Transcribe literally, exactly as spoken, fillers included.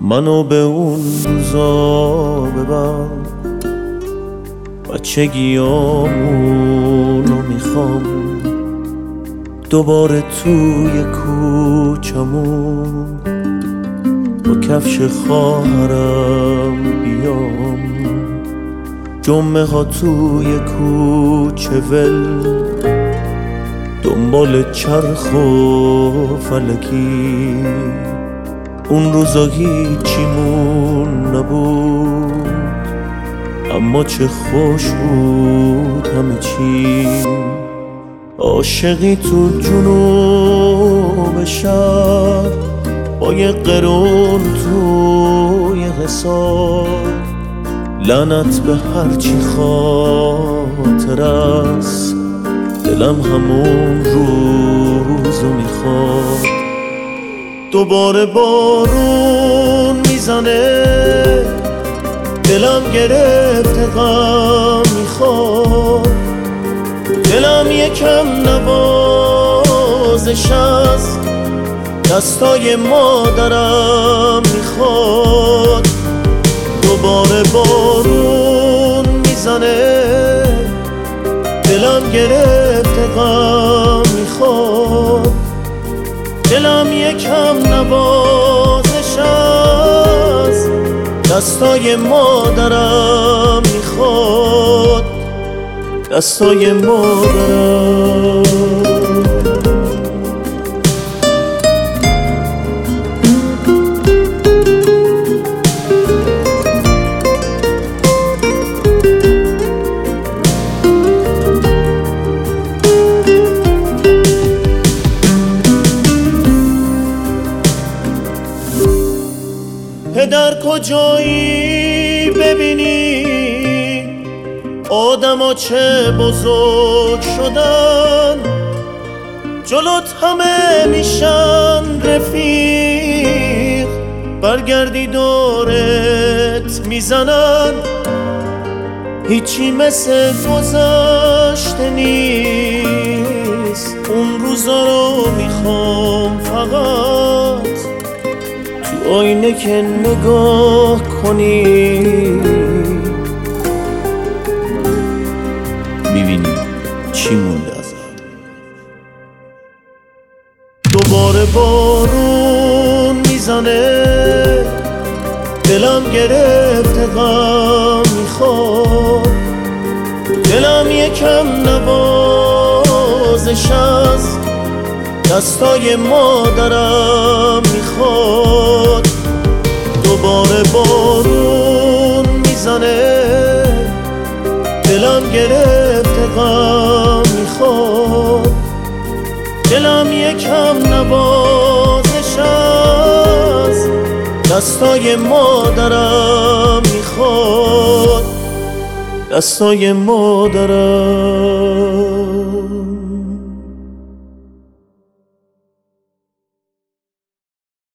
منو به اون روزا ببر، بچگیامونو میخوام دوباره توی کوچمون با کفش خواهرم بیام. جمعه ها توی کوچه ول دنبال چرخ و فلکی، اون روزا هیچیمون نبود اما چه خوش بود همه چی. عاشقی تو جنوب شهر با یه قرون توی حساب، لعنت به هرچی خاطر است، دلم همون روزو میخواد. دوباره بارون میزنه، دلم گرفته غم میخواد، دلم یکم نوازش از دستای مادرم میخواد. دوباره بارون میزنه، دلم گرفته غم میخواد، دلم یکم نوازش از دستای مادرم میخواد، دستای مادرم. پدر کجایی ببینی آدما چه بزرگ شدن، جلوت همه میشن رفیق، برگردی دورت میزنن، هیچی مثل گذشته نیست. اون روزا رو میخوام فقط تو آینه که نگاه کنی، میبینی چی مونده ازم. دوباره بارون میزنه، دلم گرفته غم میخواد، دلم یکم نوازش از دستای مادرم میخواد. دوباره بارون میزنه، دلم گرفته غم میخواد، دلم یکم نوازش از دستای مادرم میخواد، دستای مادرم.